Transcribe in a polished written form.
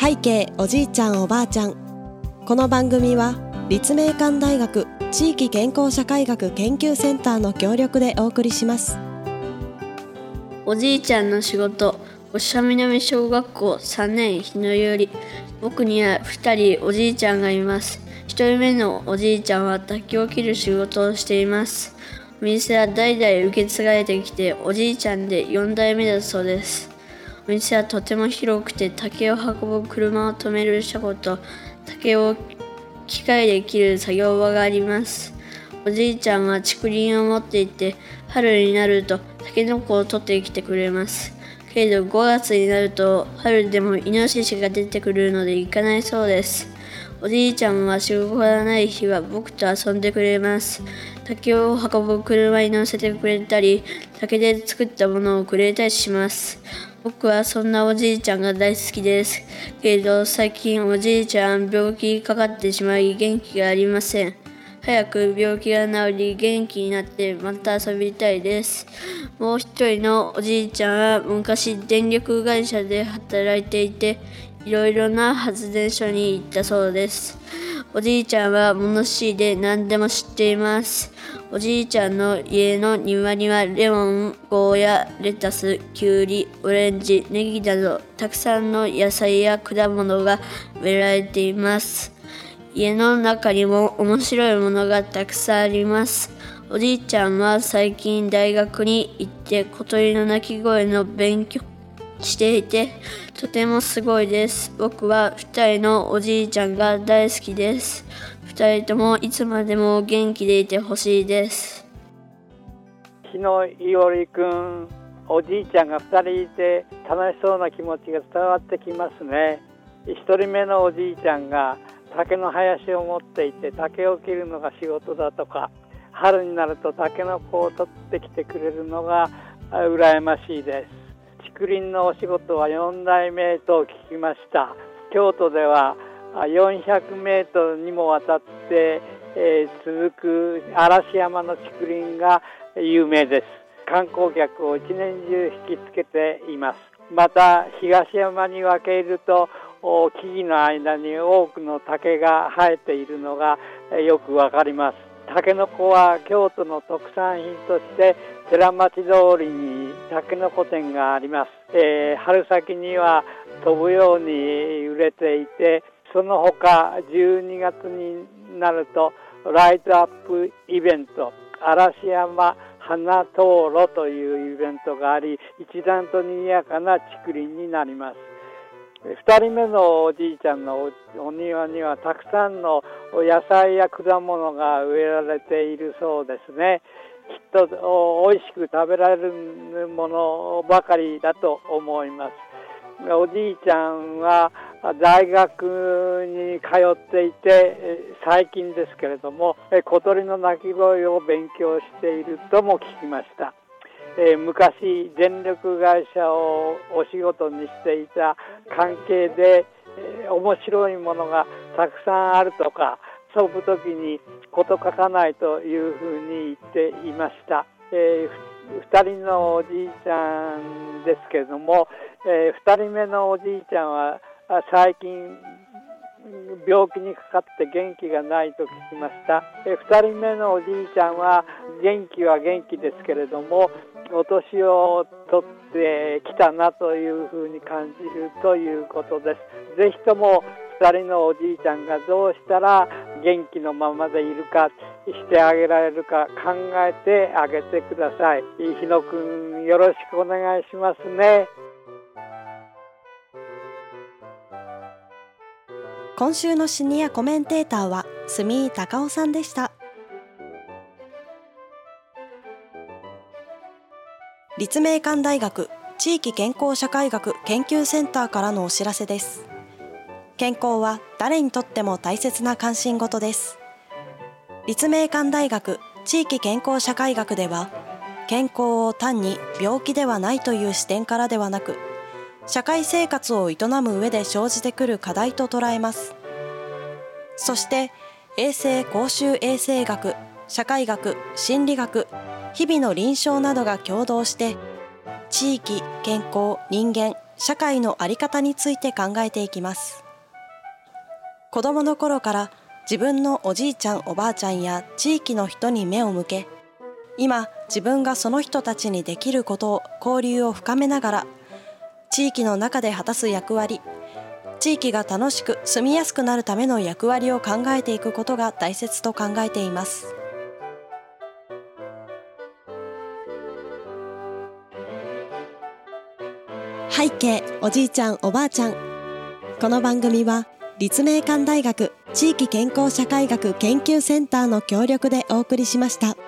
背景おじいちゃんおばあちゃん。この番組は立命館大学地域健康社会学研究センターの協力でお送りします。 おじいちゃんの仕事。五社南小学校3年日のより。僕には2人おじいちゃんがいます。1人目のおじいちゃんは竹を切る仕事をしています。お店は代々受け継がれてきて、おじいちゃんで4代目だそうです。お店はとても広くて、竹を運ぶ車を止める車庫と竹を機械で切る作業場があります。おじいちゃんは竹林を持っていて、春になるとタケノコを取ってきてくれます。けれど5月になると春でもイノシシが出てくるので行かないそうです。おじいちゃんは仕事がない日は僕と遊んでくれます。竹を運ぶ車に乗せてくれたり、竹で作ったものをくれたりします。僕はそんなおじいちゃんが大好きです。けれど最近おじいちゃん病気にかかってしまい元気がありません。早く病気が治り元気になってまた遊びたいです。もう一人のおじいちゃんは昔電力会社で働いていて、いろいろな発電所に行ったそうです。おじいちゃんは物知りで何でも知っています。おじいちゃんの家の庭にはレモン、ゴーヤ、レタス、キュウリ、オレンジ、ネギなどたくさんの野菜や果物が植えられています。家の中にも面白いものがたくさんあります。おじいちゃんは最近大学に行って小鳥の鳴き声の勉強していて、とてもすごいです。僕は2人のおじいちゃんが大好きです。2人ともいつまでも元気でいてほしいです。 日野いおりくん、おじいちゃんが2人いて楽しそうな気持ちが伝わってきますね。1人目のおじいちゃんが竹の林を持っていて、竹を切るのが仕事だとか、春になると竹の子を取ってきてくれるのが羨ましいです。竹林のお仕事は4代目と聞きました。京都では400メートルにもわたって、続く嵐山の竹林が有名です。観光客を一年中引きつけています。また東山に分けると木々の間に多くの竹が生えているのがよくわかります。タケノコは京都の特産品として寺町通りにタケノコ店があります。春先には飛ぶように売れていて、その他12月になるとライトアップイベント、嵐山花灯籠というイベントがあり、一段と賑やかな竹林になります。2人目のおじいちゃんのお庭にはたくさんの野菜や果物が植えられているそうですね。きっと美味しく食べられるものばかりだと思います。おじいちゃんは大学に通っていて、最近ですけれども小鳥の鳴き声を勉強しているとも聞きました。昔電力会社をお仕事にしていた関係で、面白いものがたくさんあるとか、遊ぶときに事書かないというふうに言っていました。2人のおじいちゃんですけれども、2人目のおじいちゃんは最近病気にかかって元気がないと聞きました。2人目のおじいちゃんは元気は元気ですけれども、お年を取ってきたなというふうに感じるということです。ぜひとも2人のおじいちゃんがどうしたら元気のままでいるか、してあげられるか考えてあげてください。日野くん、よろしくお願いしますね。 今週のシニアコメンテーターは住井隆夫さんでした。立命館大学地域健康社会学研究センターからのお知らせです。健康は誰にとっても大切な関心事です。立命館大学地域健康社会学では、健康を単に病気ではないという視点からではなく、社会生活を営む上で生じてくる課題と捉えます。そして衛生公衆衛生学、社会学、心理学、日々の臨床などが共同して、地域、健康、人間、 社会の在り方について考えていきます。子どもの頃から自分のおじいちゃんおばあちゃんや地域の人に目を向け、今自分がその人たちにできることを交流を深めながら、地域の中で果たす役割、地域が楽しく住みやすくなるための役割を考えていくことが大切と考えています。背景おじいちゃんおばあちゃん。この番組は立命館大学地域健康社会学研究センターの協力でお送りしました。